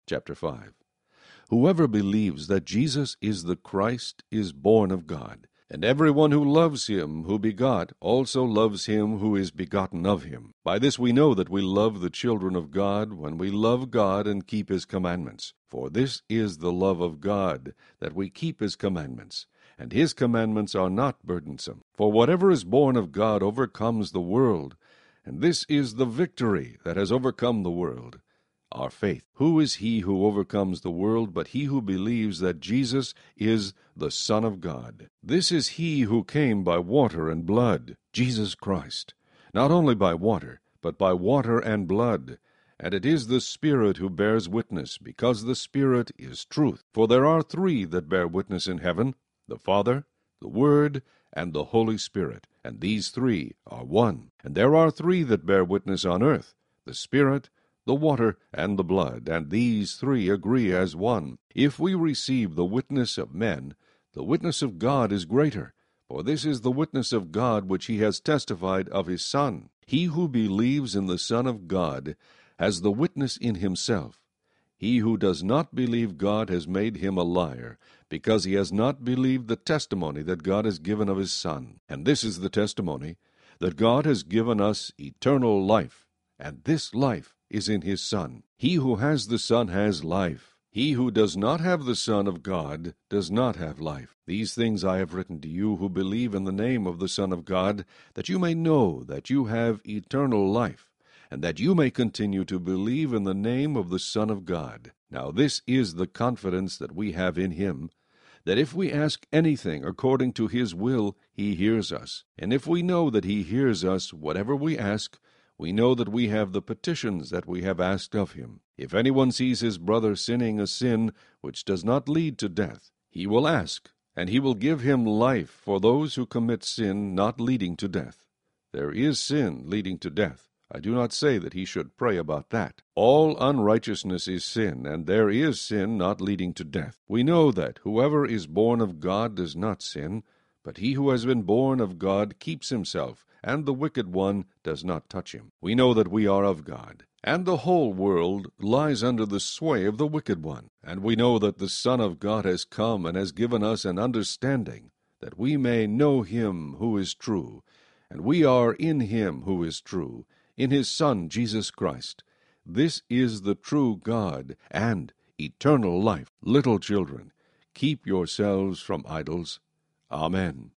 chapter 5. Whoever believes that Jesus is the Christ is born of God, and everyone who loves him who begot also loves him who is begotten of him. By this we know that we love the children of God, when we love God and keep his commandments. For this is the love of God, that we keep his commandments, and his commandments are not burdensome. For whatever is born of God overcomes the world, and this is the victory that has overcome the world, our faith. Who is he who overcomes the world but he who believes that Jesus is the Son of God? This is he who came by water and blood, Jesus Christ, not only by water, but by water and blood. And it is the Spirit who bears witness, because the Spirit is truth. For there are three that bear witness in heaven, the Father, the Word, and the Holy Spirit, and these three are one. And there are three that bear witness on earth, the Spirit, the water, and the blood, and these three agree as one. If we receive the witness of men, the witness of God is greater, for this is the witness of God which he has testified of his Son. He who believes in the Son of God has the witness in himself. He who does not believe God has made him a liar, because he has not believed the testimony that God has given of his Son. And this is the testimony, that God has given us eternal life, and this life is in his Son. He who has the Son has life. He who does not have the Son of God does not have life. These things I have written to you who believe in the name of the Son of God, that you may know that you have eternal life, and that you may continue to believe in the name of the Son of God. Now this is the confidence that we have in him, that if we ask anything according to his will, he hears us. And if we know that he hears us, whatever we ask, we know that we have the petitions that we have asked of him. If anyone sees his brother sinning a sin which does not lead to death, he will ask, and he will give him life for those who commit sin not leading to death. There is sin leading to death. I do not say that he should pray about that. All unrighteousness is sin, and there is sin not leading to death. We know that whoever is born of God does not sin, but he who has been born of God keeps himself, and the wicked one does not touch him. We know that we are of God, and the whole world lies under the sway of the wicked one. And we know that the Son of God has come and has given us an understanding, that we may know him who is true. And we are in him who is true, in his Son Jesus Christ. This is the true God and eternal life. Little children, keep yourselves from idols. Amen.